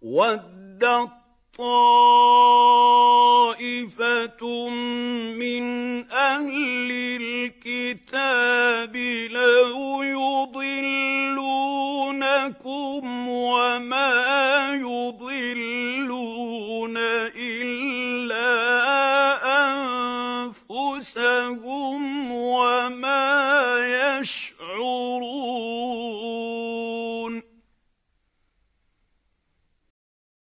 وَدَّت طَّائِفَةٌ مِّنْ أَهْلِ الْكِتَابِ لَوْ يُضِلُّونَكُمْ وَمَا يُضِلُّونَ إِلَّا أَنفُسَهُمْ وَمَا يَشْعُرُونَ.